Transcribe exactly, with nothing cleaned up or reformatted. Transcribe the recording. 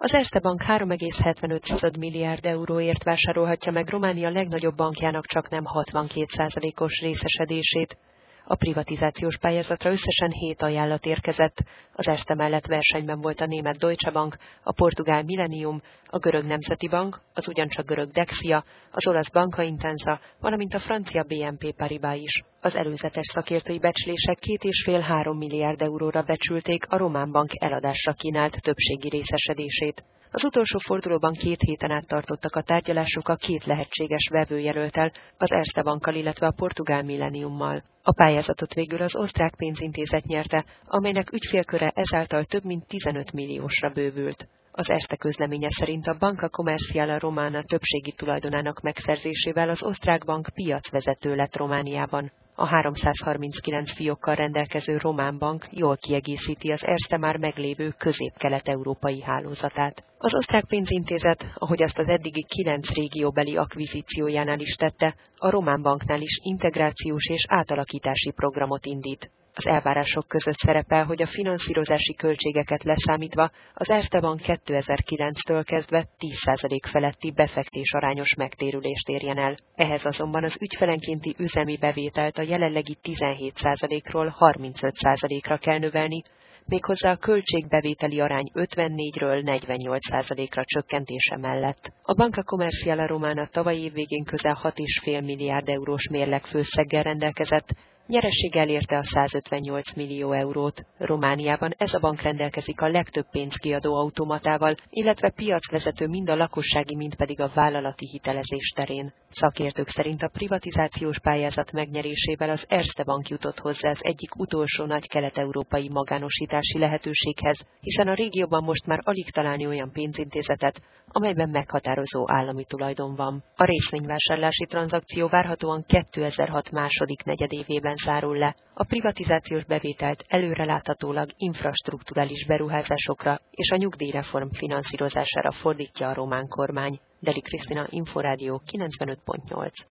Az Erste Bank három egész hetvenöt milliárd euróért vásárolhatja meg Románia legnagyobb bankjának csaknem hatvankét százalékos részesedését. A privatizációs pályázatra összesen hét ajánlat érkezett. Az Erste mellett versenyben volt a német Deutsche Bank, a portugál Millennium, a görög Nemzeti Bank, az ugyancsak görög Dexia, az olasz Banca Intensa, valamint a francia bé en pé Paribas is. Az előzetes szakértői becslések két és fél-három milliárd euróra becsülték a román bank eladásra kínált többségi részesedését. Az utolsó fordulóban két héten át tartottak a tárgyalások a két lehetséges vevőjelölttel, az Erste Bankkal, illetve a portugál Millenniummal. A pályázatot végül az osztrák pénzintézet nyerte, amelynek ügyfélköre ezáltal több mint tizenöt milliósra bővült. Az Erste közleménye szerint a Banca Comerciale Romana többségi tulajdonának megszerzésével az osztrák bank piacvezető lett Romániában. A háromszázharminckilenc fiókkal rendelkező román bank jól kiegészíti az Erste már meglévő közép-kelet-európai hálózatát. Az osztrák pénzintézet, ahogy azt az eddigi kilenc régióbeli akvizíciójánál is tette, a román banknál is integrációs és átalakítási programot indít. Az elvárások között szerepel, hogy a finanszírozási költségeket leszámítva az Erste Bank kétezer-kilenctől kezdve tíz százalék feletti befektés-arányos megtérülést érjen el. Ehhez azonban az ügyfelenkénti üzemi bevételt a jelenlegi tizenhét százalékról harmincöt százalékra kell növelni, méghozzá a költségbevételi arány ötvennégyről negyvennyolc százalékra csökkentése mellett. A Banca Comerciale Romana tavaly év végén közel hat egész öt milliárd eurós mérlegfőszeggel rendelkezett, nyeressége elérte a százötvennyolc millió eurót. Romániában ez a bank rendelkezik a legtöbb pénzkiadó automatával, illetve piacvezető mind a lakossági, mind pedig a vállalati hitelezés terén. Szakértők szerint a privatizációs pályázat megnyerésével az Erste Bank jutott hozzá az egyik utolsó nagy kelet-európai magánosítási lehetőséghez, hiszen a régióban most már alig találni olyan pénzintézetet, amelyben meghatározó állami tulajdon van. A részvényvásárlási tranzakció várhatóan kétezer-hat második negyedévében zárul le. A privatizációs bevételt előreláthatólag infrastrukturális beruházásokra és a nyugdíjreform finanszírozására fordítja a román kormány. Deli Krisztina, Inforádió kilencvenöt pont nyolc.